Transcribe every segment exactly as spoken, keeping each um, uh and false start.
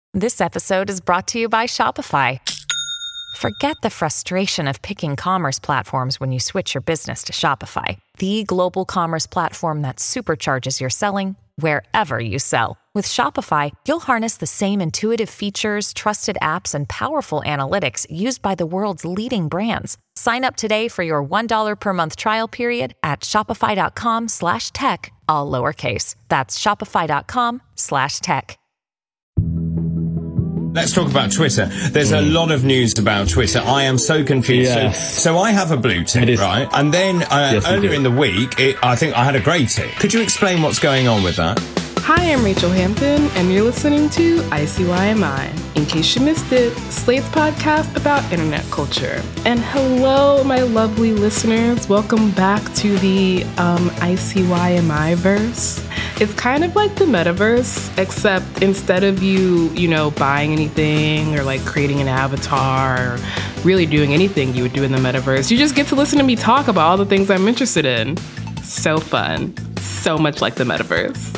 This episode is brought to you by Shopify. Forget the frustration of picking commerce platforms when you switch your business to Shopify, the global commerce platform that supercharges your selling wherever you sell. With Shopify, you'll harness the same intuitive features, trusted apps, and powerful analytics used by the world's leading brands. Sign up today for your one dollar per month trial period at shopify.com slash tech, all lowercase. That's shopify.com slash tech. Let's talk about Twitter. There's a lot of news about Twitter. I am so confused. Yes. So, so I have a blue tick, right? And then uh, yes, earlier in the week, it, I think I had a grey tick. Could you explain what's going on with that? Hi, I'm Rachel Hampton, and you're listening to I C Y M I. In case you missed it, Slate's podcast about internet culture. And hello, my lovely listeners. Welcome back to the um, I C Y M I verse. It's kind of like the metaverse, except instead of you, you know, buying anything or like creating an avatar or really doing anything you would do in the metaverse, you just get to listen to me talk about all the things I'm interested in. So fun. So much like the metaverse.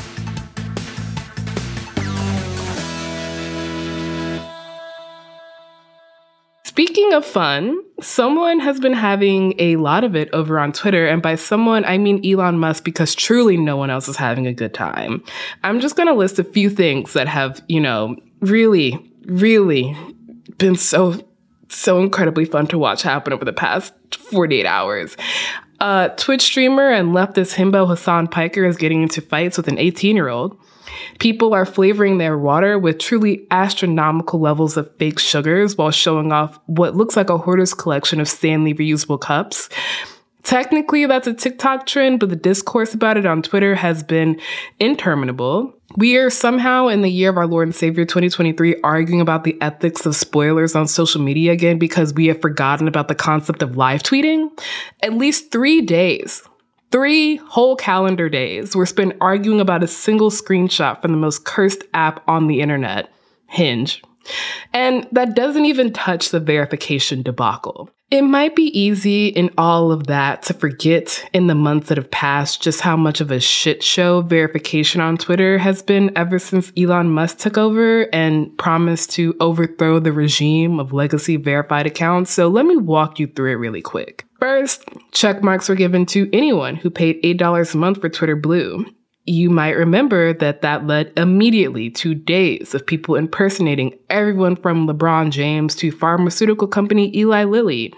Speaking of fun, someone has been having a lot of it over on Twitter. And by someone, I mean Elon Musk, because truly no one else is having a good time. I'm just going to list a few things that have, you know, really, really been so, so incredibly fun to watch happen over the past forty-eight hours. Uh, Twitch streamer and leftist himbo Hassan Piker is getting into fights with an eighteen-year-old. People are flavoring their water with truly astronomical levels of fake sugars while showing off what looks like a hoarder's collection of Stanley reusable cups. Technically, that's a TikTok trend, but the discourse about it on Twitter has been interminable. We are somehow in the year of our Lord and Savior twenty twenty-three arguing about the ethics of spoilers on social media again because we have forgotten about the concept of live tweeting. At least three days. Three whole calendar days were spent arguing about a single screenshot from the most cursed app on the internet, Hinge. And that doesn't even touch the verification debacle. It might be easy in all of that to forget in the months that have passed just how much of a shit show verification on Twitter has been ever since Elon Musk took over and promised to overthrow the regime of legacy verified accounts. So let me walk you through it really quick. First, check marks were given to anyone who paid eight dollars a month for Twitter Blue. You might remember that that led immediately to days of people impersonating everyone from LeBron James to pharmaceutical company Eli Lilly.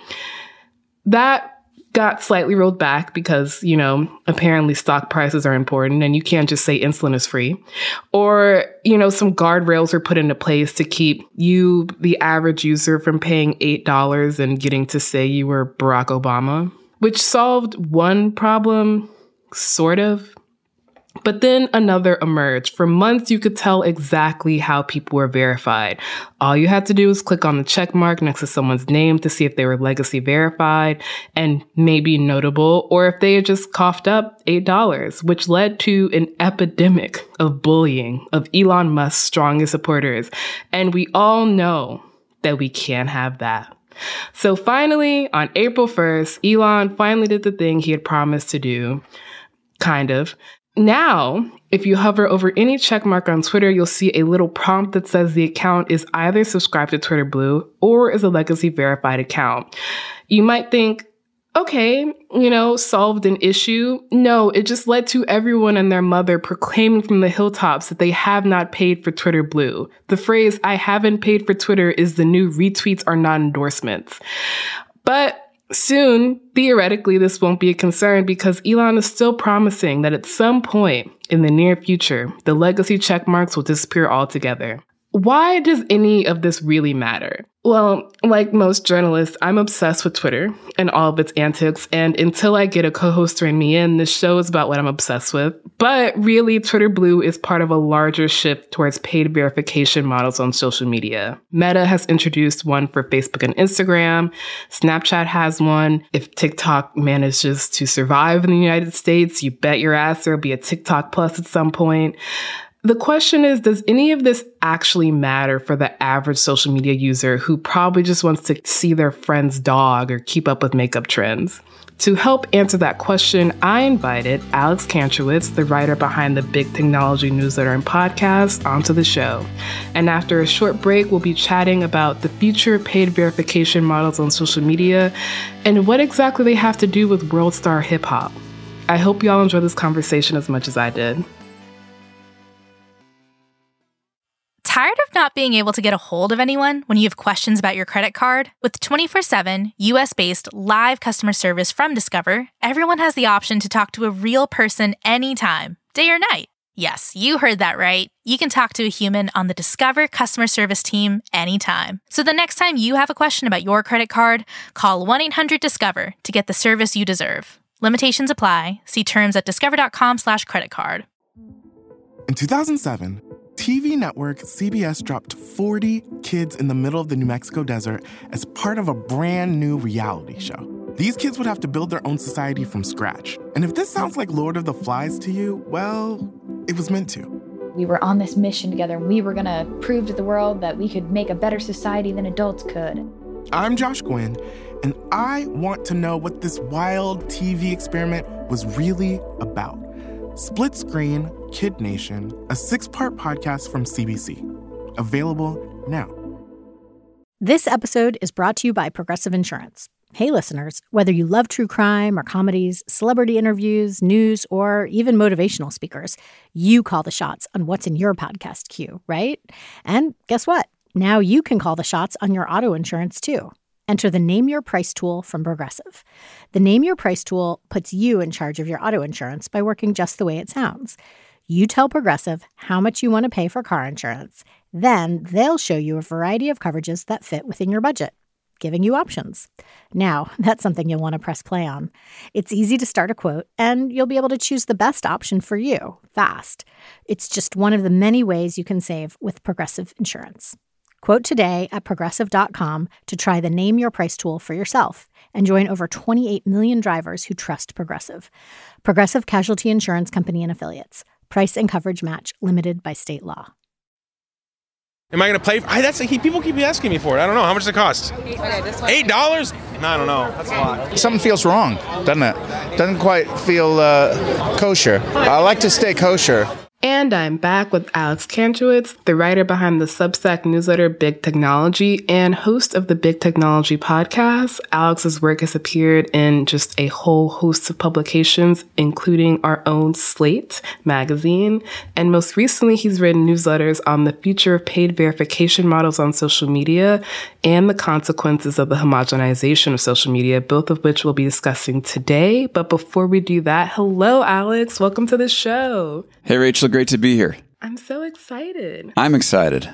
That got slightly rolled back because, you know, apparently stock prices are important and you can't just say insulin is free. Or, you know, some guardrails were put into place to keep you, the average user, from paying eight dollars and getting to say you were Barack Obama, which solved one problem, sort of. But then another emerged. For months, you could tell exactly how people were verified. All you had to do was click on the check mark next to someone's name to see if they were legacy verified and maybe notable, or if they had just coughed up eight dollars, which led to an epidemic of bullying of Elon Musk's strongest supporters. And we all know that we can't have that. So finally, on April first, Elon finally did the thing he had promised to do, kind of. Now, if you hover over any checkmark on Twitter, you'll see a little prompt that says the account is either subscribed to Twitter Blue or is a legacy verified account. You might think, okay, you know, solved an issue. No, it just led to everyone and their mother proclaiming from the hilltops that they have not paid for Twitter Blue. The phrase, I haven't paid for Twitter, is the new retweets are not endorsements. But soon, theoretically, this won't be a concern because Elon is still promising that at some point in the near future, the legacy checkmarks will disappear altogether. Why does any of this really matter? Well, like most journalists, I'm obsessed with Twitter and all of its antics, and until I get a co-host to rein me in, this show is about what I'm obsessed with. But really, Twitter Blue is part of a larger shift towards paid verification models on social media. Meta has introduced one for Facebook and Instagram. Snapchat has one. If TikTok manages to survive in the United States, you bet your ass there'll be a TikTok Plus at some point. The question is, does any of this actually matter for the average social media user who probably just wants to see their friend's dog or keep up with makeup trends? To help answer that question, I invited Alex Kantrowitz, the writer behind the Big Technology newsletter and podcast, onto the show. And after a short break, we'll be chatting about the future of paid verification models on social media and what exactly they have to do with world star hip hop. I hope y'all enjoy this conversation as much as I did. Tired of not being able to get a hold of anyone when you have questions about your credit card? With twenty-four seven, U S-based live customer service from Discover, everyone has the option to talk to a real person anytime, day or night. Yes, you heard that right. You can talk to a human on the Discover customer service team anytime. So the next time you have a question about your credit card, call one eight hundred discover to get the service you deserve. Limitations apply. See terms at discover.com slash credit card. In two thousand seven, T V network C B S dropped forty kids in the middle of the New Mexico desert as part of a brand new reality show. These kids would have to build their own society from scratch. And if this sounds like Lord of the Flies to you, well, it was meant to. We were on this mission together, and we were going to prove to the world that we could make a better society than adults could. I'm Josh Gwynn, and I want to know what this wild T V experiment was really about. Split Screen, Kid Nation, a six-part podcast from C B C. Available now. This episode is brought to you by Progressive Insurance. Hey, listeners, whether you love true crime or comedies, celebrity interviews, news, or even motivational speakers, you call the shots on what's in your podcast queue, right? And guess what? Now you can call the shots on your auto insurance, too. Enter the Name Your Price tool from Progressive. The Name Your Price tool puts you in charge of your auto insurance by working just the way it sounds. You tell Progressive how much you want to pay for car insurance. Then they'll show you a variety of coverages that fit within your budget, giving you options. Now, that's something you'll want to press play on. It's easy to start a quote, and you'll be able to choose the best option for you fast. It's just one of the many ways you can save with Progressive Insurance. Quote today at progressive dot com to try the Name Your Price tool for yourself and join over twenty-eight million drivers who trust Progressive. Progressive Casualty Insurance Company and Affiliates. Price and coverage match limited by state law. Am I going to pay? For, I, that's he, people keep asking me for it. I don't know. How much does it cost? Eight dollars? No, I don't know. That's a lot. Something feels wrong, doesn't it? Doesn't quite feel uh, kosher. I like to stay kosher. And I'm back with Alex Kantrowitz, the writer behind the Substack newsletter Big Technology and host of the Big Technology podcast. Alex's work has appeared in just a whole host of publications, including our own Slate magazine. And most recently, he's written newsletters on the future of paid verification models on social media and the consequences of the homogenization of social media, both of which we'll be discussing today. But before we do that, hello, Alex. Welcome to the show. Hey, Rachel. Great to be here. I'm so excited. I'm excited.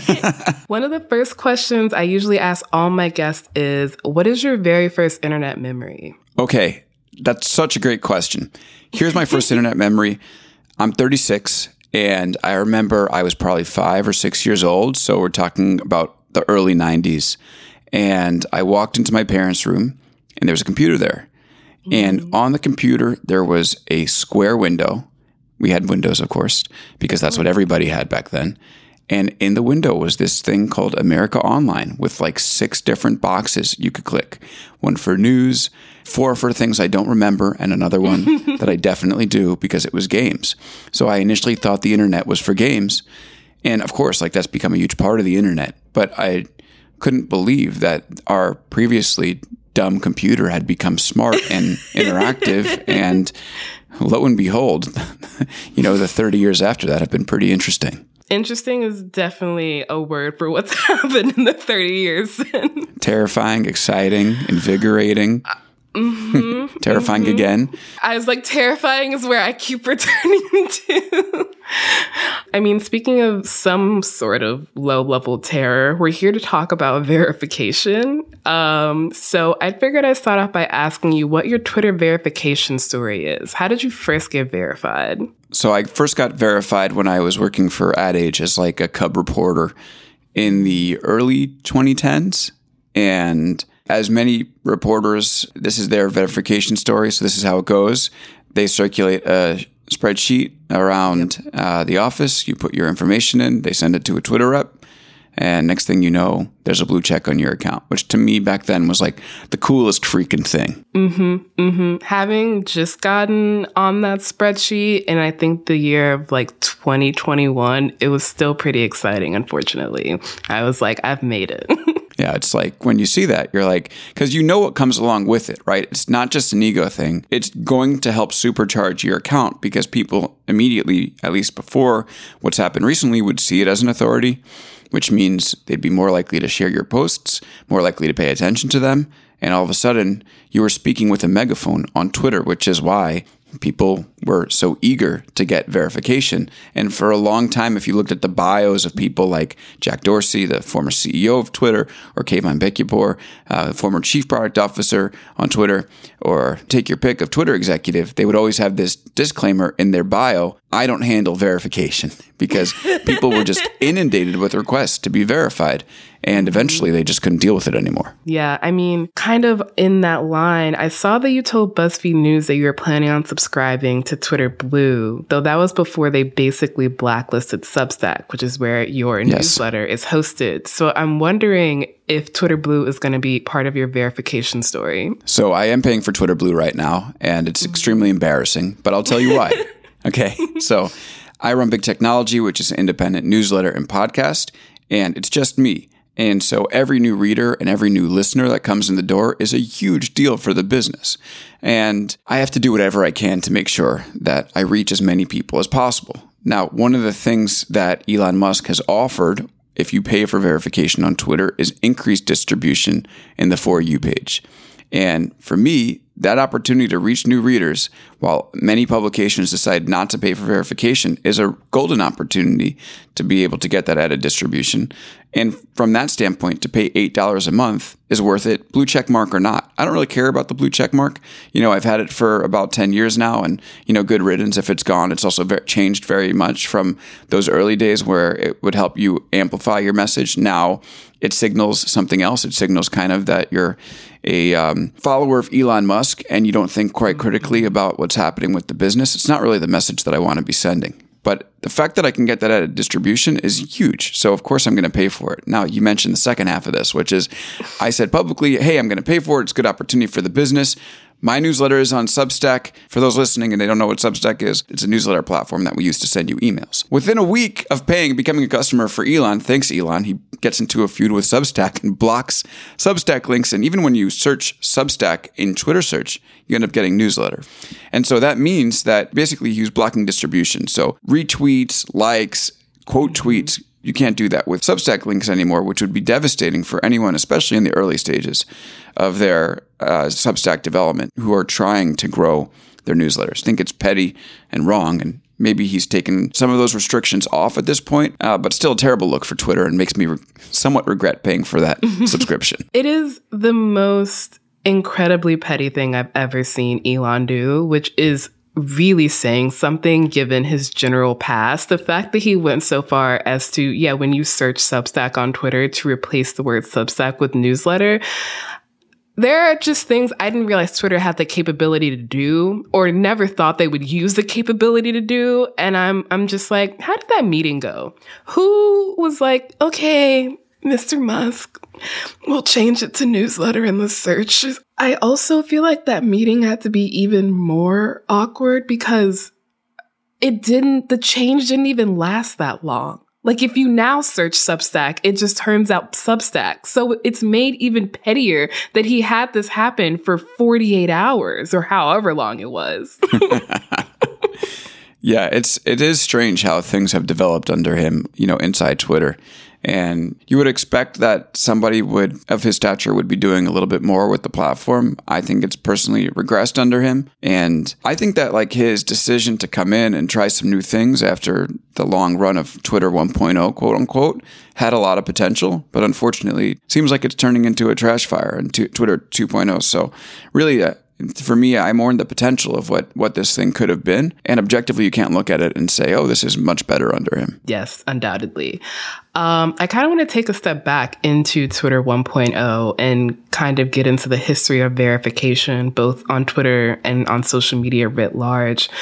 One of the first questions I usually ask all my guests is, what is your very first internet memory? Okay, that's such a great question. Here's my first internet memory. I'm thirty-six, and I remember I was probably five or six years old, so we're talking about the early nineties. And I walked into my parents' room, and there was a computer there. Mm-hmm. And on the computer, there was a square window. We had windows, of course, because that's what everybody had back then. And in the window was this thing called America Online with like six different boxes you could click. One for news, four for things I don't remember, and another one that I definitely do because it was games. So I initially thought the internet was for games. And of course, like that's become a huge part of the internet. But I couldn't believe that our previously dumb computer had become smart and interactive. And lo and behold, you know, the thirty years after that have been pretty interesting. Interesting is definitely a word for what's happened in the thirty years. Terrifying, exciting, invigorating. Uh, mm-hmm, terrifying mm-hmm. again. I was like, terrifying is where I keep returning to. I mean, speaking of some sort of low-level terror, we're here to talk about verification. Um, so I figured I'd start off by asking you what your Twitter verification story is. How did you first get verified? So I first got verified when I was working for Ad Age as like a cub reporter in the early twenty tens. And as many reporters, this is their verification story. So this is how it goes. They circulate a spreadsheet around yep. uh, the office. You put your information in. They send it to a Twitter rep. And next thing you know, there's a blue check on your account, which to me back then was like the coolest freaking thing. Mm-hmm, mm-hmm. Having just gotten on that spreadsheet, and I think the year of like twenty twenty-one, it was still pretty exciting, unfortunately. I was like, I've made it. Yeah, it's like when you see that, you're like, because you know what comes along with it, right? It's not just an ego thing. It's going to help supercharge your account because people immediately, at least before what's happened recently, would see it as an authority, which means they'd be more likely to share your posts, more likely to pay attention to them. And all of a sudden, you were speaking with a megaphone on Twitter, which is why people were so eager to get verification. And for a long time, if you looked at the bios of people like Jack Dorsey, the former C E O of Twitter, or Kayvan Bekupour, uh, the former chief product officer on Twitter, or take your pick of Twitter executive, they would always have this disclaimer in their bio, I don't handle verification, because people were just inundated with requests to be verified. And eventually they just couldn't deal with it anymore. Yeah, I mean, kind of in that line, I saw that you told BuzzFeed News that you were planning on subscribing to Twitter Blue, though that was before they basically blacklisted Substack, which is where your yes. newsletter is hosted. So I'm wondering if Twitter Blue is going to be part of your verification story. So I am paying for Twitter Blue right now, and it's extremely embarrassing, but I'll tell you why. Okay, so I run Big Technology, which is an independent newsletter and podcast, and it's just me. And so every new reader and every new listener that comes in the door is a huge deal for the business. And I have to do whatever I can to make sure that I reach as many people as possible. Now, one of the things that Elon Musk has offered, if you pay for verification on Twitter, is increased distribution in the For You page. And for me, that opportunity to reach new readers, while many publications decide not to pay for verification, is a golden opportunity to be able to get that added distribution. And from that standpoint, to pay eight dollars a month is worth it, blue check mark or not. I don't really care about the blue check mark. You know, I've had it for about ten years now, and, you know, good riddance if it's gone. It's also very, changed very much from those early days where it would help you amplify your message. Now it signals something else. It signals kind of that you're a um, follower of Elon Musk and you don't think quite critically about what's happening with the business. It's not really the message that I want to be sending. But the fact that I can get that at a distribution is huge. So, of course, I'm going to pay for it. Now, you mentioned the second half of this, which is I said publicly, hey, I'm going to pay for it. It's a good opportunity for the business. My newsletter is on Substack. For those listening and they don't know what Substack is, it's a newsletter platform that we use to send you emails. Within a week of paying, becoming a customer for Elon, thanks Elon, he gets into a feud with Substack and blocks Substack links. And even when you search Substack in Twitter search, you end up getting newsletter. And so that means that basically he was blocking distribution. So retweets, likes, quote tweets, you can't do that with Substack links anymore, which would be devastating for anyone, especially in the early stages of their uh, Substack development, who are trying to grow their newsletters. I think it's petty and wrong, and maybe he's taken some of those restrictions off at this point, uh, but still a terrible look for Twitter and makes me re- somewhat regret paying for that subscription. It is the most incredibly petty thing I've ever seen Elon do, which is really saying something given his general past. The fact that he went so far as to, yeah, when you search Substack on Twitter, to replace the word Substack with newsletter. There are just things I didn't realize Twitter had the capability to do, or never thought they would use the capability to do. And I'm I'm just like, how did that meeting go? Who was like, okay, Mister Musk, we'll change it to newsletter in the search. I also feel like that meeting had to be even more awkward because it didn't, the change didn't even last that long. Like if you now search Substack, it just turns out Substack. So it's made even pettier that he had this happen for forty-eight hours or however long it was. Yeah, it's it is strange how things have developed under him, you know, inside Twitter. And you would expect that somebody would of his stature would be doing a little bit more with the platform. I think it's personally regressed under him. And I think that like his decision to come in and try some new things after the long run of Twitter one point oh, quote unquote, had a lot of potential. But unfortunately, it seems like it's turning into a trash fire in t- Twitter two point oh. So really, uh, for me, I mourn the potential of what, what this thing could have been. And objectively, you can't look at it and say, oh, this is much better under him. Yes, undoubtedly. Um, I kind of want to take a step back into Twitter one point oh and kind of get into the history of verification, both on Twitter and on social media writ large.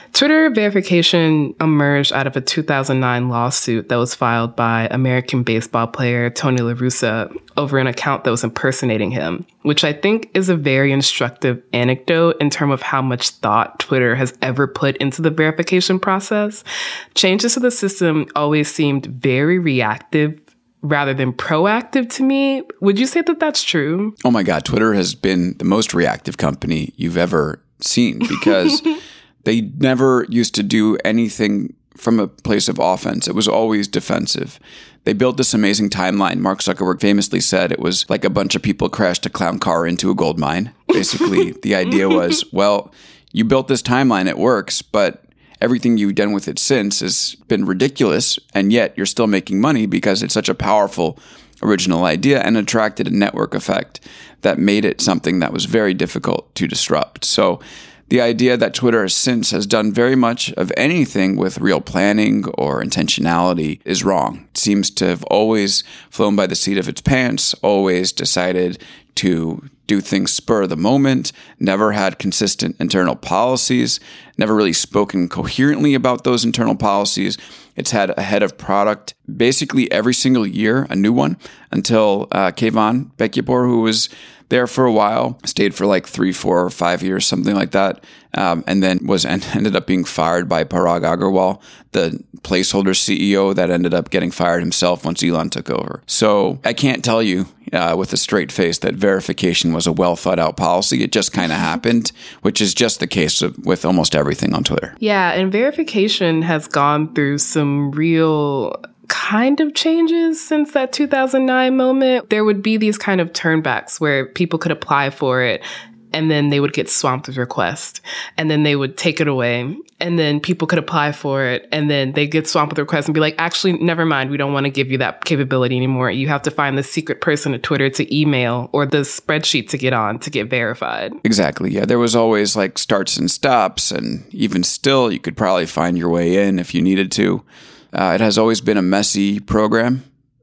Twitter verification emerged out of a two thousand nine lawsuit that was filed by American baseball player Tony La Russa over an account that was impersonating him, which I think is a very instructive anecdote in terms of how much thought Twitter has ever put into the verification process. Changes to the system always seemed very reactive rather than proactive to me. Would you say that that's true? Oh my God, Twitter has been the most reactive company you've ever seen because they never used to do anything from a place of offense. It was always defensive. They built this amazing timeline. Mark Zuckerberg famously said it was like a bunch of people crashed a clown car into a gold mine. Basically, the idea was, well, you built this timeline, it works, but everything you've done with it since has been ridiculous, and yet you're still making money because it's such a powerful original idea and attracted a network effect that made it something that was very difficult to disrupt. So the idea that Twitter since has done very much of anything with real planning or intentionality is wrong. It seems to have always flown by the seat of its pants, always decided to do things spur of the moment, never had consistent internal policies, never really spoken coherently about those internal policies. It's had a head of product basically every single year, a new one, until uh, Kayvon Bekyapor, who was there for a while, stayed for like three, four, or five years, something like that, um, and then was ended up being fired by Parag Agrawal, the placeholder C E O that ended up getting fired himself once Elon took over. So I can't tell you uh, with a straight face that verification was a well thought out policy. It just kind of happened, which is just the case of, with almost everything on Twitter. Yeah, and verification has gone through some real kind of changes since that two thousand nine moment. There would be these kind of turnbacks where people could apply for it and then they would get swamped with requests and then they would take it away and then people could apply for it and then they get swamped with requests and be like, actually, never mind. We don't want to give you that capability anymore. You have to find the secret person at Twitter to email or the spreadsheet to get on to get verified. Exactly. Yeah. There was always like starts and stops, and even still, you could probably find your way in if you needed to. Uh, it has always been a messy program,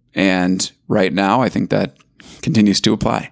and right now I think that continues to apply.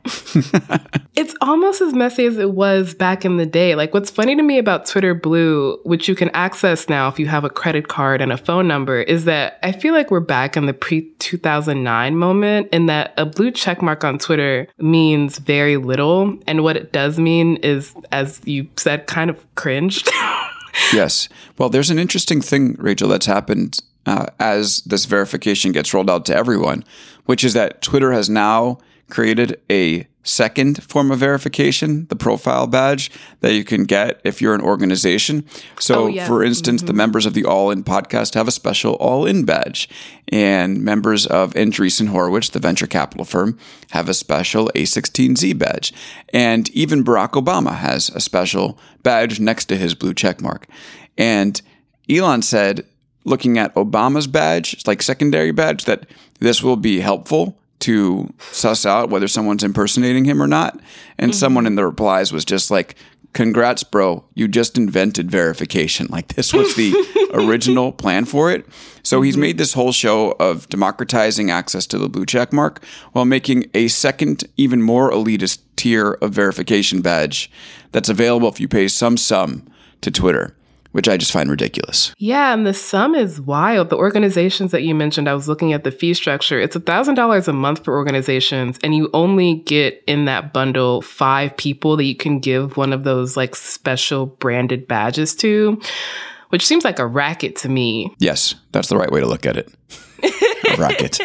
It's almost as messy as it was back in the day. Like, what's funny to me about Twitter Blue, which you can access now if you have a credit card and a phone number, is that I feel like we're back in the pre two thousand nine moment, in that a blue checkmark on Twitter means very little. And what it does mean is, as you said, kind of cringe. Yes. Well, there's an interesting thing, Rachel, that's happened Uh, as this verification gets rolled out to everyone, which is that Twitter has now created a second form of verification, the profile badge that you can get if you're an organization. So, oh, yes. for instance, mm-hmm. the members of the All In podcast have a special All In badge, and members of Andreessen Horowitz, the venture capital firm, have a special A sixteen Z badge. And even Barack Obama has a special badge next to his blue checkmark. And Elon said, looking at Obama's badge, like secondary badge, that this will be helpful to suss out whether someone's impersonating him or not. And mm-hmm. someone in the replies was just like, congrats, bro, you just invented verification. Like, this was the original plan for it. So mm-hmm. he's made this whole show of democratizing access to the blue check mark while making a second, even more elitist tier of verification badge that's available if you pay some sum to Twitter, which I just find ridiculous. Yeah, and the sum is wild. The organizations that you mentioned, I was looking at the fee structure. It's one thousand dollars a month for organizations, and you only get in that bundle five people that you can give one of those like special branded badges to, which seems like a racket to me. Yes, that's the right way to look at it. A racket.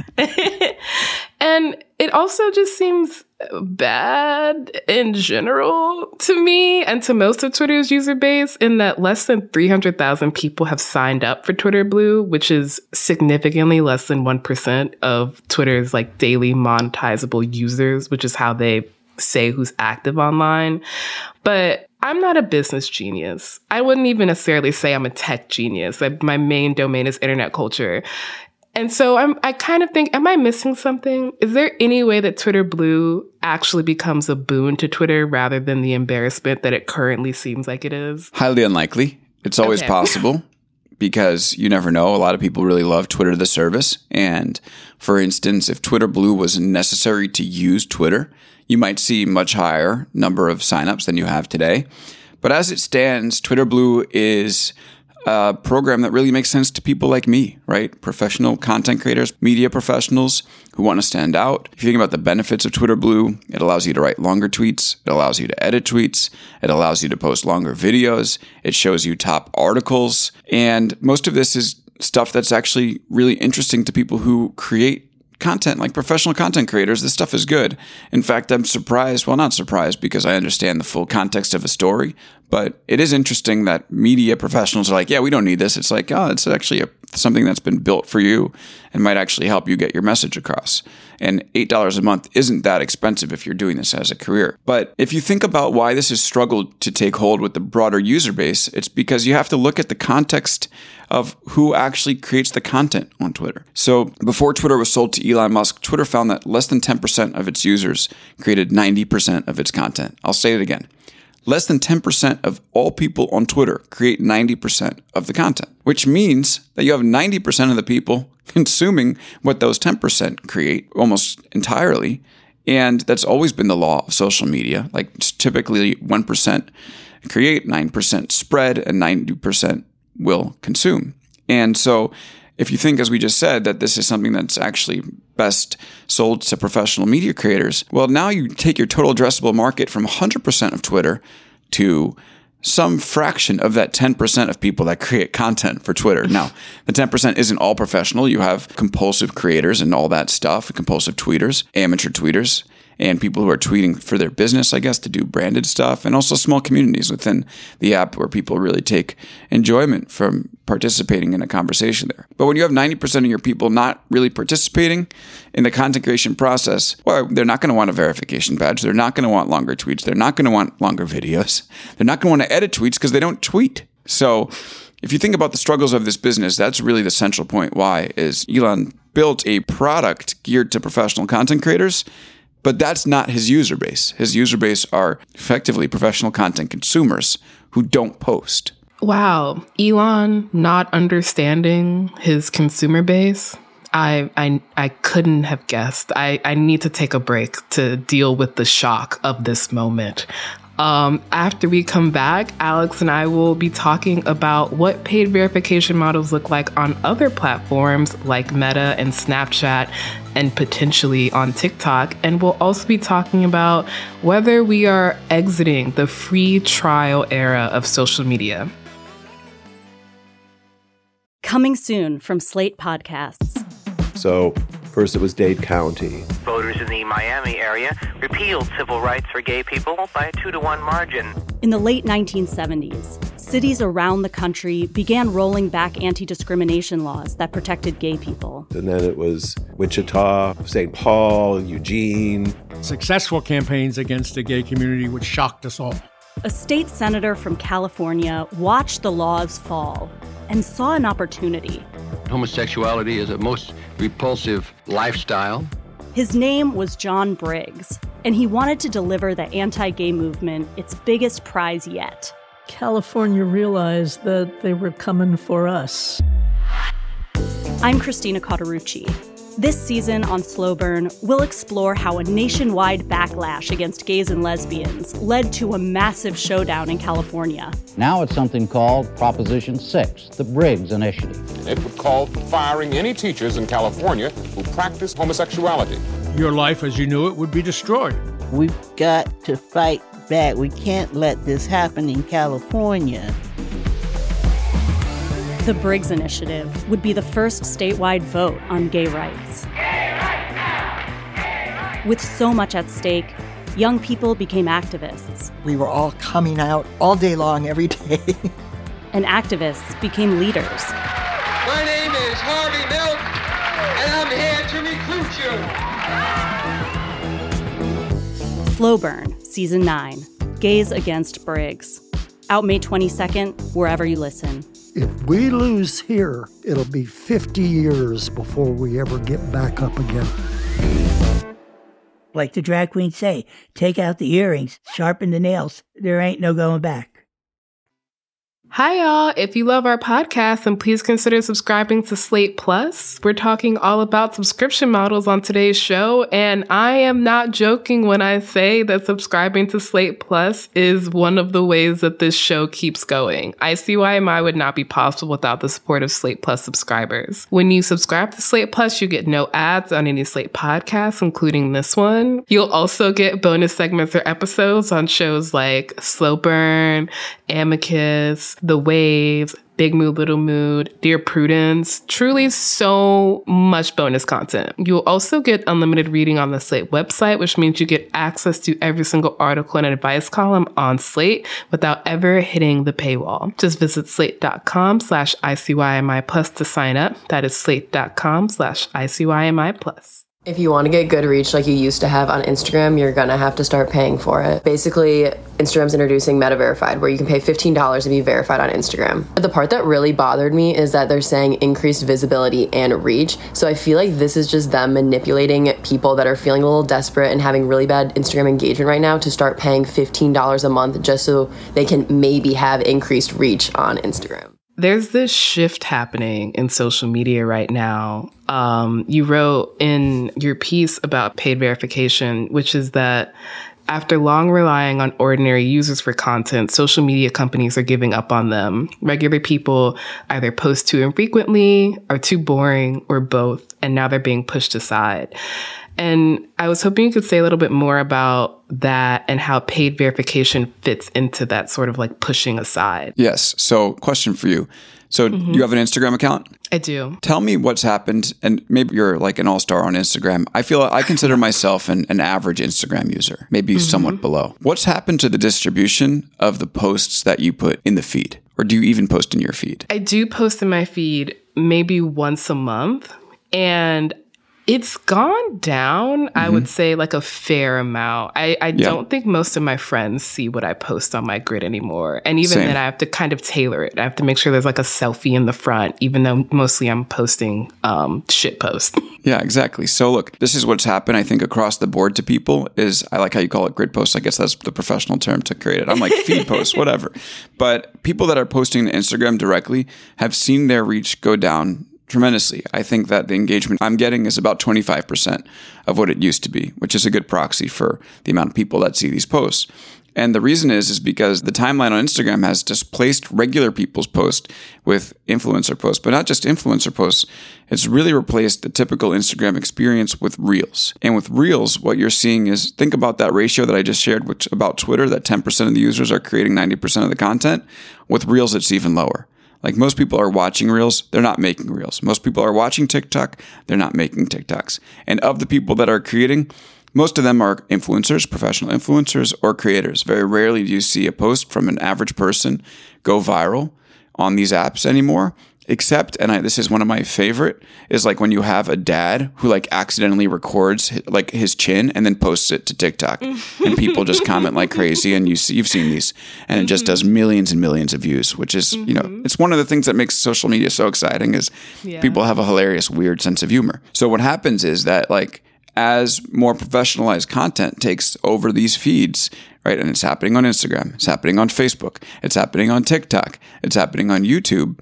And it also just seems bad in general to me and to most of Twitter's user base, in that less than three hundred thousand people have signed up for Twitter Blue, which is significantly less than one percent of Twitter's like daily monetizable users, which is how they say who's active online. But I'm not a business genius. I wouldn't even necessarily say I'm a tech genius. Like, my main domain is internet culture. And so I'm, I kind of think, am I missing something? Is there any way that Twitter Blue actually becomes a boon to Twitter rather than the embarrassment that it currently seems like it is? Highly unlikely. It's always okay. possible, because you never know. A lot of people really love Twitter, the service. And for instance, if Twitter Blue was necessary to use Twitter, you might see much higher number of signups than you have today. But as it stands, Twitter Blue is a program that really makes sense to people like me, right? Professional content creators, media professionals who want to stand out. If you think about the benefits of Twitter Blue, it allows you to write longer tweets. It allows you to edit tweets. It allows you to post longer videos. It shows you top articles. And most of this is stuff that's actually really interesting to people who create content, like professional content creators. This stuff is good. In fact, I'm surprised, well, not surprised because I understand the full context of a story, but it is interesting that media professionals are like, yeah, we don't need this. It's like, oh, it's actually a, something that's been built for you and might actually help you get your message across. And eight dollars a month isn't that expensive if you're doing this as a career. But if you think about why this has struggled to take hold with the broader user base, it's because you have to look at the context of who actually creates the content on Twitter. So before Twitter was sold to Elon Musk, Twitter found that less than ten percent of its users created ninety percent of its content. I'll say it again. Less than ten percent of all people on Twitter create ninety percent of the content, which means that you have ninety percent of the people consuming what those ten percent create almost entirely. And that's always been the law of social media. Like typically one percent create, nine percent spread, and ninety percent will consume. And so if you think, as we just said, that this is something that's actually best sold to professional media creators, well, now you take your total addressable market from one hundred percent of Twitter to some fraction of that ten percent of people that create content for Twitter. Now, the ten percent isn't all professional. You have compulsive creators and all that stuff, compulsive tweeters, amateur tweeters, and people who are tweeting for their business, I guess, to do branded stuff, and also small communities within the app where people really take enjoyment from participating in a conversation there. But when you have ninety percent of your people not really participating in the content creation process, well, they're not going to want a verification badge. They're not going to want longer tweets. They're not going to want longer videos. They're not going to want to edit tweets because they don't tweet. So if you think about the struggles of this business, that's really the central point. Why is Elon built a product geared to professional content creators, but that's not his user base. His user base are effectively professional content consumers who don't post. Wow. Elon not understanding his consumer base. I I I couldn't have guessed. I, I need to take a break to deal with the shock of this moment. Um, after we come back, Alex and I will be talking about what paid verification models look like on other platforms like Meta and Snapchat and potentially on TikTok. And we'll also be talking about whether we are exiting the free trial era of social media. Coming soon from Slate Podcasts. So first it was Dade County. Voters in the Miami area repealed civil rights for gay people by a two to one margin. In the late nineteen seventies, cities around the country began rolling back anti-discrimination laws that protected gay people. And then it was Wichita, Saint Paul, Eugene. Successful campaigns against the gay community, which shocked us all. A state senator from California watched the laws fall and saw an opportunity. Homosexuality is a most repulsive lifestyle. His name was John Briggs, and he wanted to deliver the anti-gay movement its biggest prize yet. California realized that they were coming for us. I'm Christina Cauterucci. This season on Slow Burn, we'll explore how a nationwide backlash against gays and lesbians led to a massive showdown in California. Now it's something called Proposition six, the Briggs Initiative. It would call for firing any teachers in California who practice homosexuality. Your life as you knew it would be destroyed. We've got to fight back. We can't let this happen in California. The Briggs Initiative would be the first statewide vote on gay rights. Gay rights now! Gay rights! With so much at stake, young people became activists. We were all coming out all day long, every day. And activists became leaders. My name is Harvey Milk, and I'm here to recruit you. Slow Burn, Season nine, Gays Against Briggs. Out May twenty-second, wherever you listen. If we lose here, it'll be fifty years before we ever get back up again. Like the drag queens say, take out the earrings, sharpen the nails. There ain't no going back. Hi, y'all. If you love our podcast, then please consider subscribing to Slate Plus. We're talking all about subscription models on today's show, and I am not joking when I say that subscribing to Slate Plus is one of the ways that this show keeps going. I C Y M I would not be possible without the support of Slate Plus subscribers. When you subscribe to Slate Plus, you get no ads on any Slate podcasts, including this one. You'll also get bonus segments or episodes on shows like Slow Burn, Amicus, The Waves, Big Mood, Little Mood, Dear Prudence. Truly so much bonus content. You'll also get unlimited reading on the Slate website, which means you get access to every single article and advice column on Slate without ever hitting the paywall. Just visit slate.com slash ICYMI plus to sign up. That is slate.com slash ICYMI plus. If you want to get good reach like you used to have on Instagram, you're going to have to start paying for it. Basically, Instagram's introducing Meta Verified, where you can pay fifteen dollars to be verified on Instagram. But the part that really bothered me is that they're saying increased visibility and reach. So I feel like this is just them manipulating people that are feeling a little desperate and having really bad Instagram engagement right now to start paying fifteen dollars a month just so they can maybe have increased reach on Instagram. There's this shift happening in social media right now. Um, you wrote in your piece about paid verification, which is that after long relying on ordinary users for content, social media companies are giving up on them. Regular people either post too infrequently, are too boring, or both, and now they're being pushed aside. And I was hoping you could say a little bit more about that and how paid verification fits into that sort of like pushing aside. Yes. So question for you. So mm-hmm. you have an Instagram account? I do. Tell me what's happened. And maybe you're like an all-star on Instagram. I feel I consider myself an, an average Instagram user, maybe mm-hmm. somewhat below. What's happened to the distribution of the posts that you put in the feed? Or do you even post in your feed? I do post in my feed maybe once a month. And it's gone down, mm-hmm. I would say, like a fair amount. I, I yeah. don't think most of my friends see what I post on my grid anymore. And even Same. then, I have to kind of tailor it. I have to make sure there's like a selfie in the front, even though mostly I'm posting um, shit posts. Yeah, exactly. So look, this is what's happened, I think, across the board to people is, I like how you call it grid posts. I guess that's the professional term to create it. I'm like feed posts, whatever. But people that are posting to Instagram directly have seen their reach go down tremendously. I think that the engagement I'm getting is about twenty-five percent of what it used to be, which is a good proxy for the amount of people that see these posts. And the reason is, is because the timeline on Instagram has displaced regular people's posts with influencer posts, but not just influencer posts. It's really replaced the typical Instagram experience with Reels. And with Reels, what you're seeing is, think about that ratio that I just shared which, about Twitter, that ten percent of the users are creating ninety percent of the content. With Reels, it's even lower. Like most people are watching Reels, they're not making Reels. Most people are watching TikTok, they're not making TikToks. And of the people that are creating, most of them are influencers, professional influencers, or creators. Very rarely do you see a post from an average person go viral on these apps anymore. Except, and I, this is one of my favorite, is like when you have a dad who like accidentally records like his chin and then posts it to TikTok, and people just comment like crazy. And you see, you've seen these, and it just does millions and millions of views, which is mm-hmm. you know, it's one of the things that makes social media so exciting is yeah. people have a hilarious, weird sense of humor. So what happens is that like as more professionalized content takes over these feeds, right, and it's happening on Instagram, it's happening on Facebook, it's happening on TikTok, it's happening on YouTube.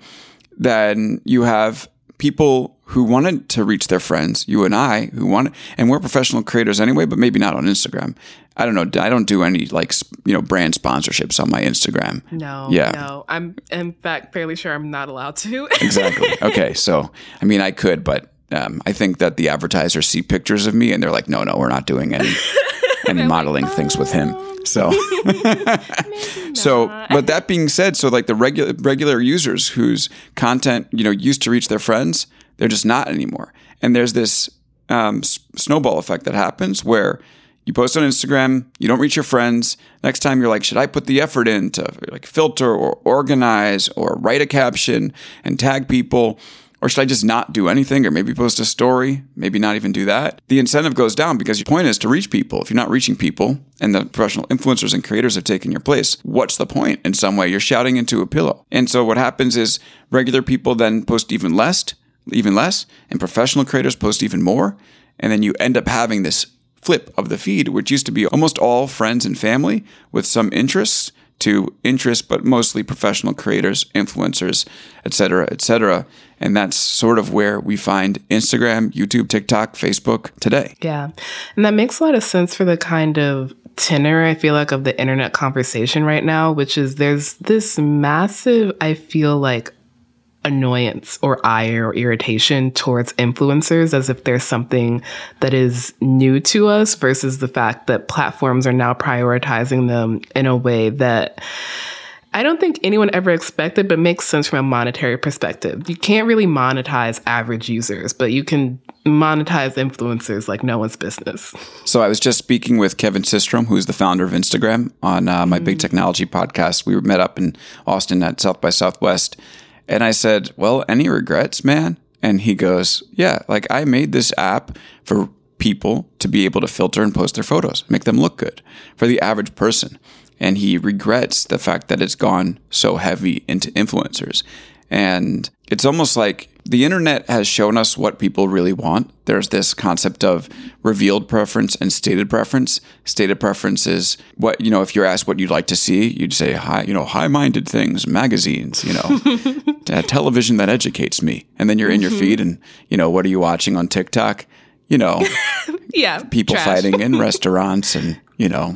Then you have people who wanted to reach their friends, you and I, who want, and we're professional creators anyway, but maybe not on Instagram. I don't know. I don't do any like, you know, brand sponsorships on my Instagram. No, yeah. no. I'm in fact fairly sure I'm not allowed to. Exactly. Okay. So, I mean, I could, but um, I think that the advertisers see pictures of me and they're like, no, no, we're not doing any, any modeling like, oh. things with him. So, so, but that being said, so like the regular regular users whose content, you know, used to reach their friends, they're just not anymore. And there's this um, s- snowball effect that happens where you post on Instagram, you don't reach your friends. Next time you're like, should I put the effort in to like filter or organize or write a caption and tag people? Or should I just not do anything, or maybe post a story, maybe not even do that? The incentive goes down because your point is to reach people. If you're not reaching people and the professional influencers and creators have taken your place, what's the point? In some way, you're shouting into a pillow. And so what happens is regular people then post even less, even less, and professional creators post even more. And then you end up having this flip of the feed, which used to be almost all friends and family with some interests, to interest, but mostly professional creators, influencers, et cetera, et cetera. And that's sort of where we find Instagram, YouTube, TikTok, Facebook today. Yeah. And that makes a lot of sense for the kind of tenor, I feel like, of the internet conversation right now, which is there's this massive, I feel like, annoyance or ire or irritation towards influencers as if there's something that is new to us versus the fact that platforms are now prioritizing them in a way that I don't think anyone ever expected, but makes sense from a monetary perspective. You can't really monetize average users, but you can monetize influencers like no one's business. So I was just speaking with Kevin Systrom, who's the founder of Instagram, on uh, my mm-hmm. Big Technology podcast. We were met up in Austin at South by Southwest. And I said, well, any regrets, man? And he goes, yeah, like I made this app for people to be able to filter and post their photos, make them look good for the average person. And he regrets the fact that it's gone so heavy into influencers. And it's almost like the internet has shown us what people really want. There's this concept of revealed preference and stated preference. Stated preference is what, you know, if you're asked what you'd like to see, you'd say, high, you know, high-minded things, magazines, you know, television that educates me. And then you're in your feed and, you know, what are you watching on TikTok? You know, yeah, people trash. fighting in restaurants and, you know,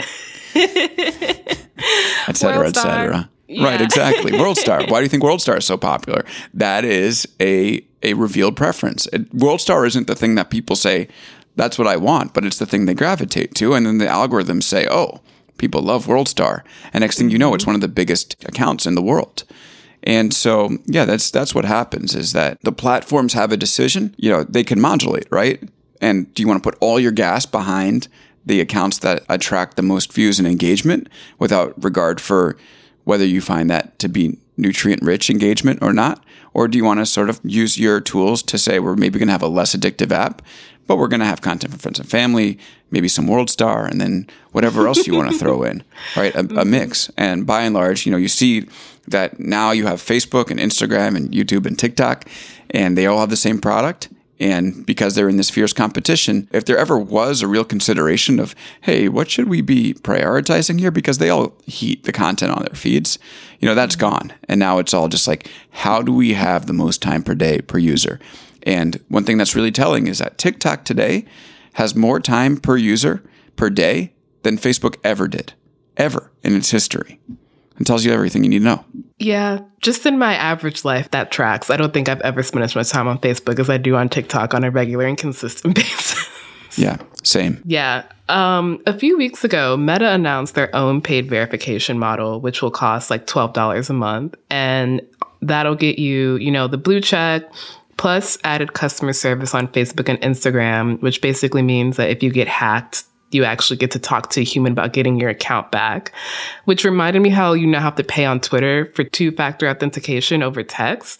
et cetera, et cetera. Yeah. Right, exactly. WorldStar. Why do you think WorldStar is so popular? That is a a revealed preference. It, WorldStar isn't the thing that people say, that's what I want, but it's the thing they gravitate to. And then the algorithms say, oh, people love WorldStar. And next thing you know, it's one of the biggest accounts in the world. And so, yeah, that's that's what happens is that the platforms have a decision. You know, they can modulate, right? And do you want to put all your gas behind the accounts that attract the most views and engagement without regard for whether you find that to be nutrient-rich engagement or not? Or do you want to sort of use your tools to say we're maybe going to have a less addictive app, but we're going to have content for friends and family, maybe some WorldStar, and then whatever else you want to throw in, right? A, a mix. And by and large, you know, you see that now you have Facebook and Instagram and YouTube and TikTok, and they all have the same product. And because they're in this fierce competition, if there ever was a real consideration of, hey, what should we be prioritizing here? Because they all heat the content on their feeds, you know, that's gone. And now it's all just like, how do we have the most time per day per user? And one thing that's really telling is that TikTok today has more time per user per day than Facebook ever did, ever in its history. It tells you everything you need to know. Yeah, just in my average life, that tracks. I don't think I've ever spent as much time on Facebook as I do on TikTok on a regular and consistent basis. Yeah, same. Yeah. Um, a few weeks ago, Meta announced their own paid verification model, which will cost like twelve dollars a month. And that'll get you, you know, the blue check, plus added customer service on Facebook and Instagram, which basically means that if you get hacked, you actually get to talk to a human about getting your account back, which reminded me how you now have to pay on Twitter for two-factor authentication over text.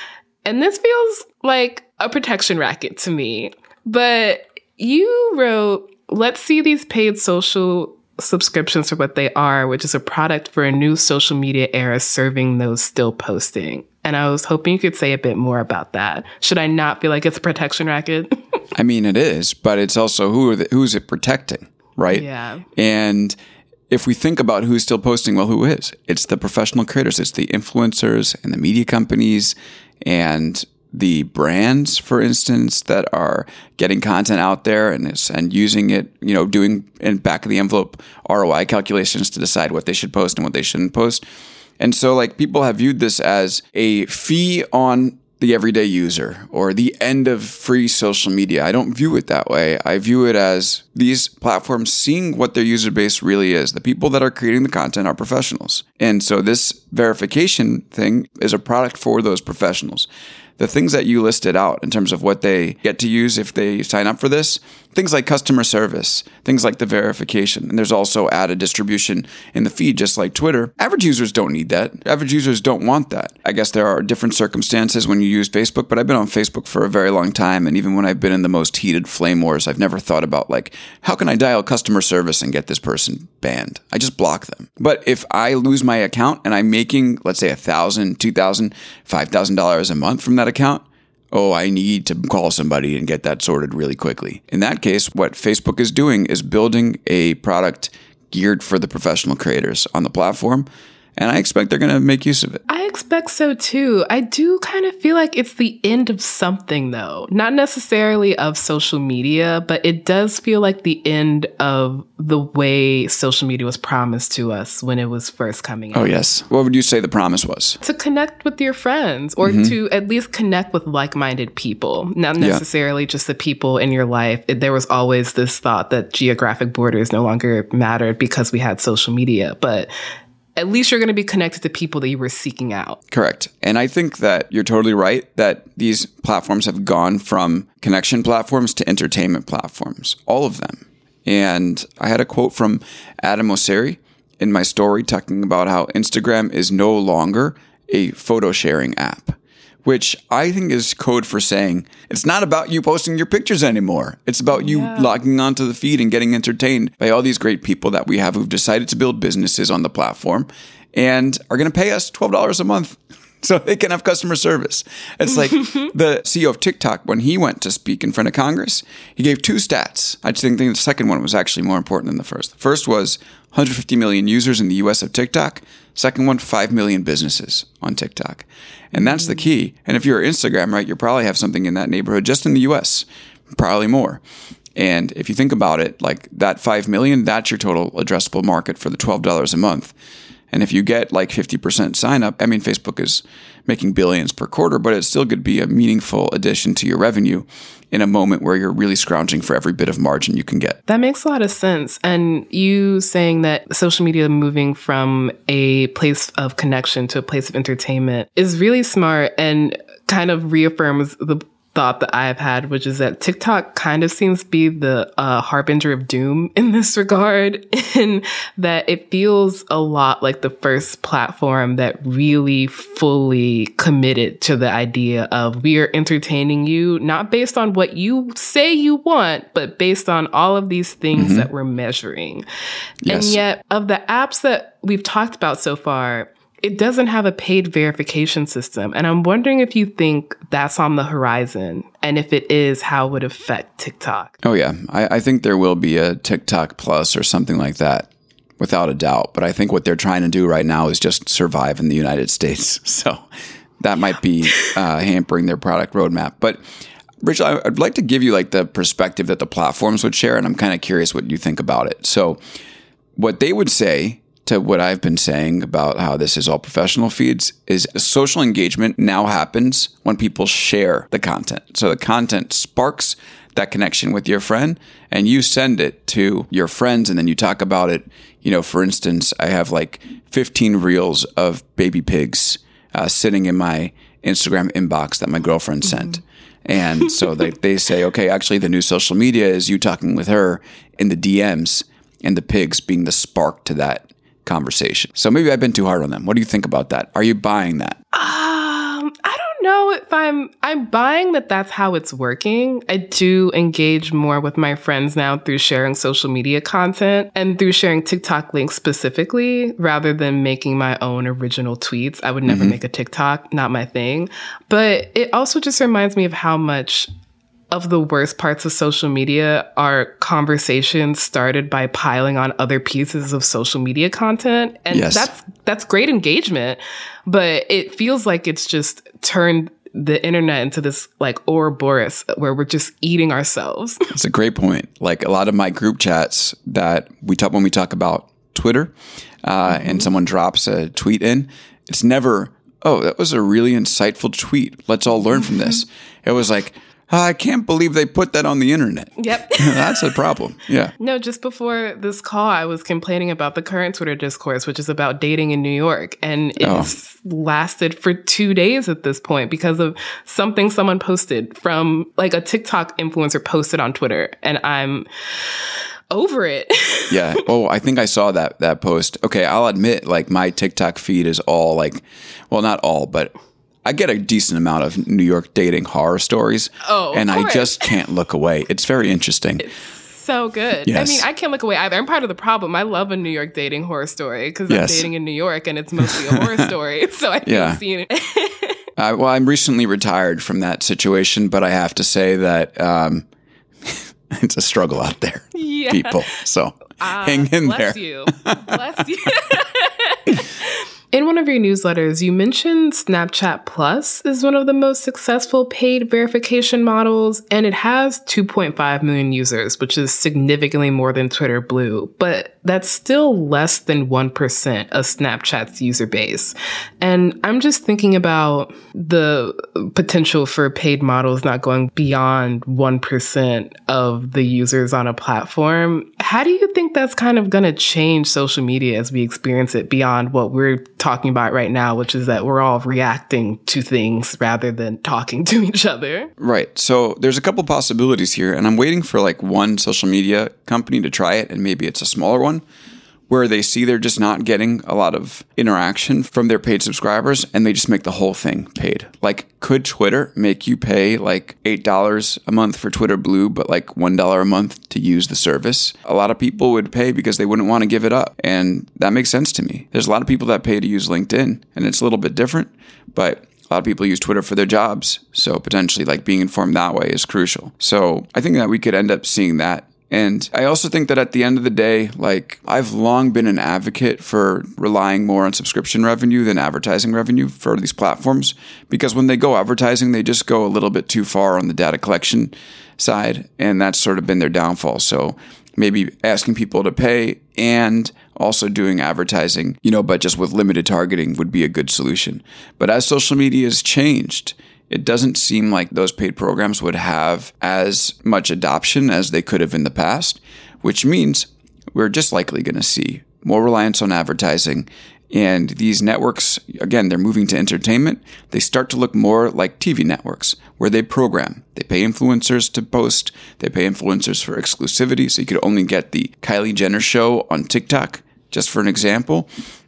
And this feels like a protection racket to me. But you wrote, let's see these paid social subscriptions for what they are, which is a product for a new social media era serving those still posting. And I was hoping you could say a bit more about that. Should I not feel like it's a protection racket? I mean, it is, but it's also who are the, who's it protecting, right? Yeah. And if we think about who's still posting, well, who is? It's the professional creators. It's the influencers and the media companies and the brands, for instance, that are getting content out there and is, and using it, you know, doing in back of the envelope R O I calculations to decide what they should post and what they shouldn't post. And so, like, people have viewed this as a fee on the everyday user or the end of free social media. I don't view it that way. I view it as these platforms seeing what their user base really is. The people that are creating the content are professionals. And so this verification thing is a product for those professionals. The things that you listed out in terms of what they get to use if they sign up for this, things like customer service, things like the verification. And there's also added distribution in the feed, just like Twitter. Average users don't need that. Average users don't want that. I guess there are different circumstances when you use Facebook, but I've been on Facebook for a very long time. And even when I've been in the most heated flame wars, I've never thought about, like, how can I dial customer service and get this person banned? I just block them. But if I lose my account and I'm making, let's say, one thousand dollars, two thousand dollars, five thousand dollars a month from that account, oh, I need to call somebody and get that sorted really quickly. In that case, what Facebook is doing is building a product geared for the professional creators on the platform And I expect they're going to make use of it. I expect so too. I do kind of feel like it's the end of something, though. Not necessarily of social media, but it does feel like the end of the way social media was promised to us when it was first coming out. Oh, yes. What would you say the promise was? To connect with your friends, or mm-hmm. to at least connect with like-minded people. Not necessarily yeah. just the people in your life. It, there was always this thought that geographic borders no longer mattered because we had social media. But at least you're going to be connected to people that you were seeking out. Correct. And I think that you're totally right that these platforms have gone from connection platforms to entertainment platforms, all of them. And I had a quote from Adam Mosseri in my story talking about how Instagram is no longer a photo sharing app, which I think is code for saying it's not about you posting your pictures anymore. It's about you yeah. logging onto the feed and getting entertained by all these great people that we have who've decided to build businesses on the platform and are going to pay us twelve dollars a month so they can have customer service. It's like the C E O of TikTok, when he went to speak in front of Congress, he gave two stats. I just think the second one was actually more important than the first. The first was one hundred fifty million users in the U S of TikTok. Second one, five million businesses on TikTok. And that's the key. And if you're Instagram, right, you probably have something in that neighborhood just in the U S, probably more. And if you think about it, like that five million, that's your total addressable market for the twelve dollars a month. And if you get like fifty percent sign up, I mean, Facebook is making billions per quarter, but it still could be a meaningful addition to your revenue in a moment where you're really scrounging for every bit of margin you can get. That makes a lot of sense. And you saying that social media moving from a place of connection to a place of entertainment is really smart and kind of reaffirms the thought that I've had, which is that TikTok kind of seems to be the uh, harbinger of doom in this regard, in that it feels a lot like the first platform that really fully committed to the idea of we are entertaining you, not based on what you say you want, but based on all of these things mm-hmm. that we're measuring. Yes. And yet, of the apps that we've talked about so far, it doesn't have a paid verification system. And I'm wondering if you think that's on the horizon. And if it is, how it would affect TikTok. Oh, yeah. I, I think there will be a TikTok Plus or something like that, without a doubt. But I think what they're trying to do right now is just survive in the United States. So that might be uh, hampering their product roadmap. But Rachel, I'd like to give you like the perspective that the platforms would share. And I'm kind of curious what you think about it. So what they would say to what I've been saying about how this is all professional feeds is social engagement now happens when people share the content. So the content sparks that connection with your friend and you send it to your friends and then you talk about it. You know, for instance, I have like fifteen reels of baby pigs uh, sitting in my Instagram inbox that my girlfriend sent. Mm-hmm. And so they, they say, okay, actually the new social media is you talking with her in the D Ms and the pigs being the spark to that conversation. So maybe I've been too hard on them. What do you think about that? Are you buying that? Um, I don't know if I'm, I'm buying that that's how it's working. I do engage more with my friends now through sharing social media content and through sharing TikTok links specifically, rather than making my own original tweets. I would never mm-hmm. make a TikTok, not my thing. But it also just reminds me of how much of the worst parts of social media are conversations started by piling on other pieces of social media content. And yes. that's that's great engagement, but it feels like it's just turned the internet into this like Ouroboros where we're just eating ourselves. That's a great point. Like a lot of my group chats that we talk when we talk about Twitter uh, mm-hmm. and someone drops a tweet in, it's never, oh, that was a really insightful tweet. Let's all learn from this. It was like, I can't believe they put that on the internet. Yep. That's a problem. Yeah. No, just before this call, I was complaining about the current Twitter discourse, which is about dating in New York. And it's oh. lasted for two days at this point because of something someone posted from like a TikTok influencer posted on Twitter. And I'm over it. Yeah. Oh, I think I saw that that post. Okay, I'll admit, like my TikTok feed is all like, well, not all, but I get a decent amount of New York dating horror stories. Oh, and I just can't look away. It's very interesting. It's so good. Yes. I mean, I can't look away either. I'm part of the problem. I love a New York dating horror story because yes. I'm dating in New York and it's mostly a horror story. So I yeah. feel seen. uh, well, I'm recently retired from that situation, but I have to say that um, it's a struggle out there, yeah. people. So uh, hang in bless there. Bless you. Bless you. In one of your newsletters, you mentioned Snapchat Plus is one of the most successful paid verification models, and it has two point five million users, which is significantly more than Twitter Blue, but that's still less than one percent of Snapchat's user base. And I'm just thinking about the potential for paid models not going beyond one percent of the users on a platform. How do you think that's kind of going to change social media as we experience it beyond what we're talking about right now, which is that we're all reacting to things rather than talking to each other? Right. So there's a couple possibilities here, and I'm waiting for like one social media company to try it, and maybe it's a smaller one, where they see they're just not getting a lot of interaction from their paid subscribers, and they just make the whole thing paid. Like, could Twitter make you pay like eight dollars a month for Twitter Blue, but like one dollar a month to use the service? A lot of people would pay because they wouldn't want to give it up, and that makes sense to me. There's a lot of people that pay to use LinkedIn, and it's a little bit different, but a lot of people use Twitter for their jobs, so potentially like being informed that way is crucial. So I think that we could end up seeing that. And I also think that at the end of the day, like, I've long been an advocate for relying more on subscription revenue than advertising revenue for these platforms, because when they go advertising, they just go a little bit too far on the data collection side, and that's sort of been their downfall. So maybe asking people to pay and also doing advertising, you know, but just with limited targeting would be a good solution. But as social media has changed, it doesn't seem like those paid programs would have as much adoption as they could have in the past, which means we're just likely going to see more reliance on advertising. And these networks, again, they're moving to entertainment. They start to look more like T V networks, where they program. They pay influencers to post. They pay influencers for exclusivity. So you could only get the Kylie Jenner show on TikTok, just for an example.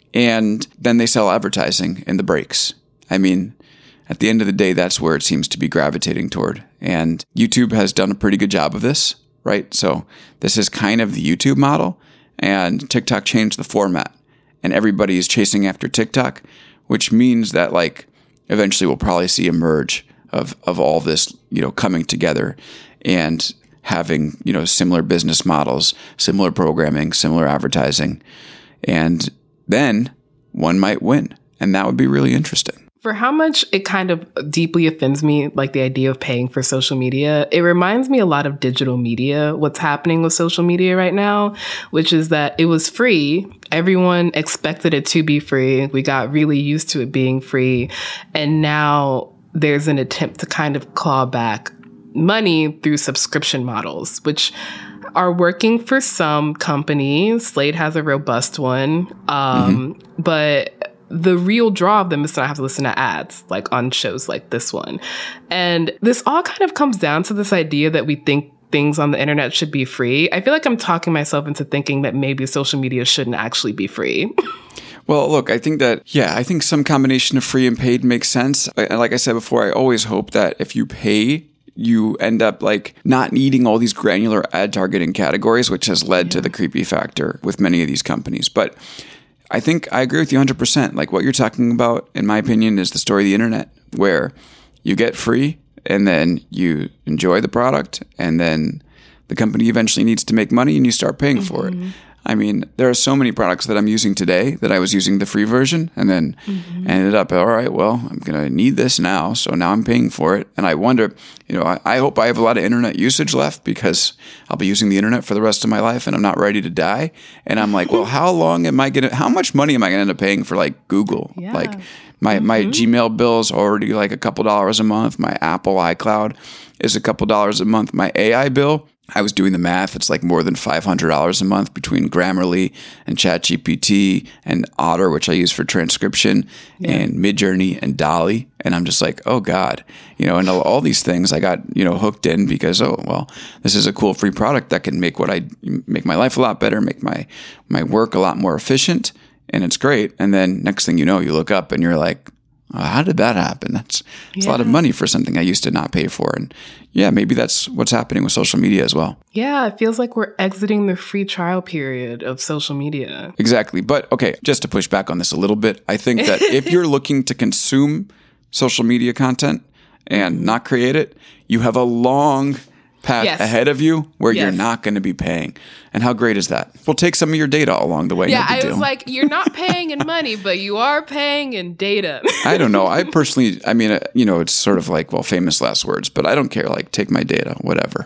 And then they sell advertising in the breaks. I mean, at the end of the day, that's where it seems to be gravitating toward. And YouTube has done a pretty good job of this, right? So this is kind of the YouTube model, and TikTok changed the format, and everybody is chasing after TikTok, which means that like eventually we'll probably see a merge of, of all this, you know, coming together and having, you know, similar business models, similar programming, similar advertising. And then one might win, and that would be really interesting. For how much it kind of deeply offends me, like the idea of paying for social media, it reminds me a lot of digital media, what's happening with social media right now, which is that it was free. Everyone expected it to be free. We got really used to it being free. And now there's an attempt to kind of claw back money through subscription models, which are working for some companies. Slate has a robust one. Um, mm-hmm. But the real draw of them is to not have to listen to ads, like on shows like this one. And this all kind of comes down to this idea that we think things on the internet should be free. I feel like I'm talking myself into thinking that maybe social media shouldn't actually be free. Well, look, I think that, yeah, I think some combination of free and paid makes sense. And like I said before, I always hope that if you pay, you end up like not needing all these granular ad targeting categories, which has led yeah. to the creepy factor with many of these companies. But I think I agree with you one hundred percent. Like what you're talking about, in my opinion, is the story of the internet, where you get free and then you enjoy the product, and then the company eventually needs to make money and you start paying mm-hmm. for it. I mean, there are so many products that I'm using today that I was using the free version and then mm-hmm. ended up, all right, well, I'm going to need this now. So now I'm paying for it. And I wonder, you know, I, I hope I have a lot of internet usage left, because I'll be using the internet for the rest of my life and I'm not ready to die. And I'm like, well, how long am I going to, how much money am I going to end up paying for like Google? Yeah. Like my, mm-hmm. my Gmail bill is already like a couple dollars a month. My Apple iCloud is a couple dollars a month. My A I bill, I was doing the math. It's like more than five hundred dollars a month between Grammarly and ChatGPT and Otter, which I use for transcription, yeah. and Midjourney and DALL-E. And I'm just like, oh God, you know, and all, all these things I got, you know, hooked in because, oh, well, this is a cool free product that can make what I make my life a lot better, make my, my work a lot more efficient. And it's great. And then next thing you know, you look up and you're like, oh, how did that happen? That's, that's yeah. a lot of money for something I used to not pay for. And yeah, maybe that's what's happening with social media as well. Yeah, it feels like we're exiting the free trial period of social media. Exactly. But okay, just to push back on this a little bit, I think that if you're looking to consume social media content and not create it, you have a long path Yes. ahead of you where Yes. you're not going to be paying. And how great is that? We'll take some of your data along the way. Yeah, no big I was deal. like, you're not paying in money, but you are paying in data. I don't know. I personally, I mean, uh, you know, it's sort of like, well, famous last words, but I don't care. Like, take my data, whatever.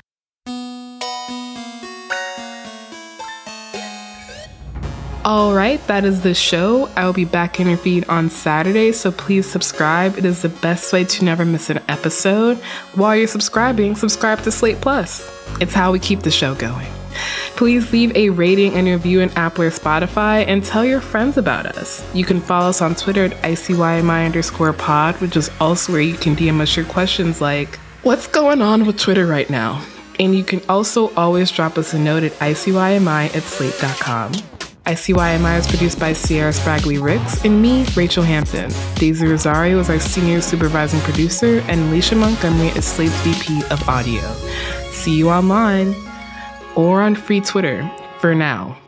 All right, that is the show. I will be back in your feed on Saturday, so please subscribe. It is the best way to never miss an episode. While you're subscribing, subscribe to Slate Plus. It's how we keep the show going. Please leave a rating and review in Apple or Spotify and tell your friends about us. You can follow us on Twitter at I C Y M I underscore pod, which is also where you can D M us your questions like, what's going on with Twitter right now? And you can also always drop us a note at I C Y M I at slate dot com. I C Y M I is produced by Sierra Spragley Ricks and me, Rachel Hampton. Daisy Rosario is our senior supervising producer, and Alicia Montgomery is Slate's V P of audio. See you online or on free Twitter for now.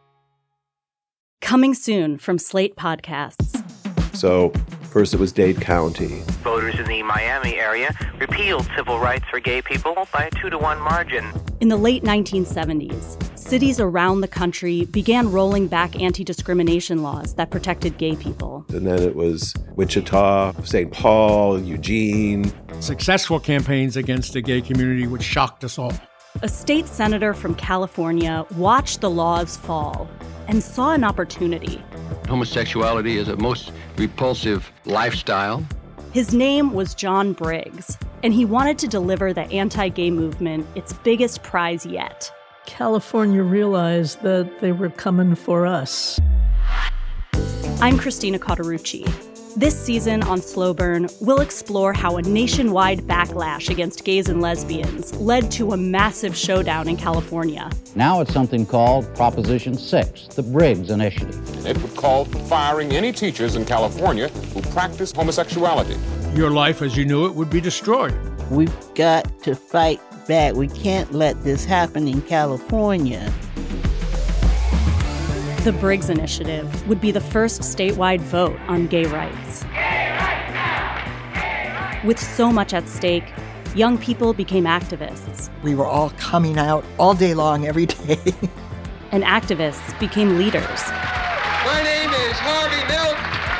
Coming soon from Slate Podcasts. So, first it was Dade County. Voters in the Miami area repealed civil rights for gay people by a two to one margin. In the late nineteen seventies, cities around the country began rolling back anti-discrimination laws that protected gay people. And then it was Wichita, Saint Paul, Eugene. Successful campaigns against the gay community, which shocked us all. A state senator from California watched the laws fall and saw an opportunity. Homosexuality is a most repulsive lifestyle. His name was John Briggs, and he wanted to deliver the anti-gay movement its biggest prize yet. California realized that they were coming for us. I'm Christina Cauterucci. This season on Slow Burn, we'll explore how a nationwide backlash against gays and lesbians led to a massive showdown in California. Now it's something called Proposition six, the Briggs Initiative. It would call for firing any teachers in California who practice homosexuality. Your life as you knew it would be destroyed. We've got to fight back. We can't let this happen in California. The Briggs Initiative would be the first statewide vote on gay rights. Gay rights now! Gay rights! With so much at stake, young people became activists. We were all coming out all day long, every day. And activists became leaders. My name is Harvey Milk,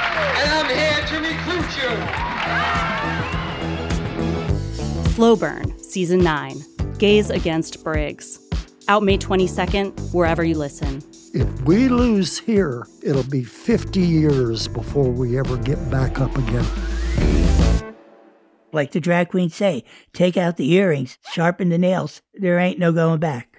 and I'm here to recruit you. Slow Burn, Season nine, Gays Against Briggs. Out May twenty-second, wherever you listen. If we lose here, it'll be fifty years before we ever get back up again. Like the drag queens say, take out the earrings, sharpen the nails. There ain't no going back.